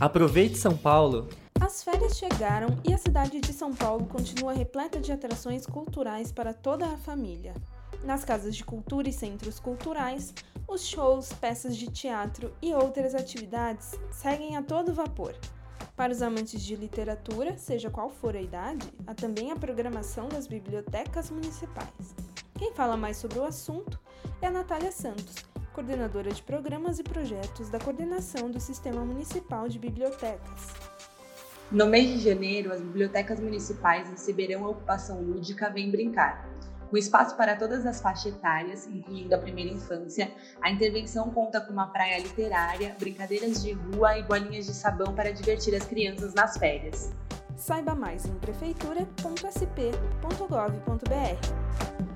Aproveite São Paulo! As férias chegaram e a cidade de São Paulo continua repleta de atrações culturais para toda a família. Nas casas de cultura e centros culturais, os shows, peças de teatro e outras atividades seguem a todo vapor. Para os amantes de literatura, seja qual for a idade, há também a programação das bibliotecas municipais. Quem fala mais sobre o assunto é a Natália Santos, coordenadora de programas e projetos da Coordenação do Sistema Municipal de Bibliotecas. No mês de janeiro, as bibliotecas municipais receberão a ocupação lúdica Vem Brincar. Com espaço para todas as faixas etárias, incluindo a primeira infância, a intervenção conta com uma praia literária, brincadeiras de rua e bolinhas de sabão para divertir as crianças nas férias. Saiba mais em prefeitura.sp.gov.br.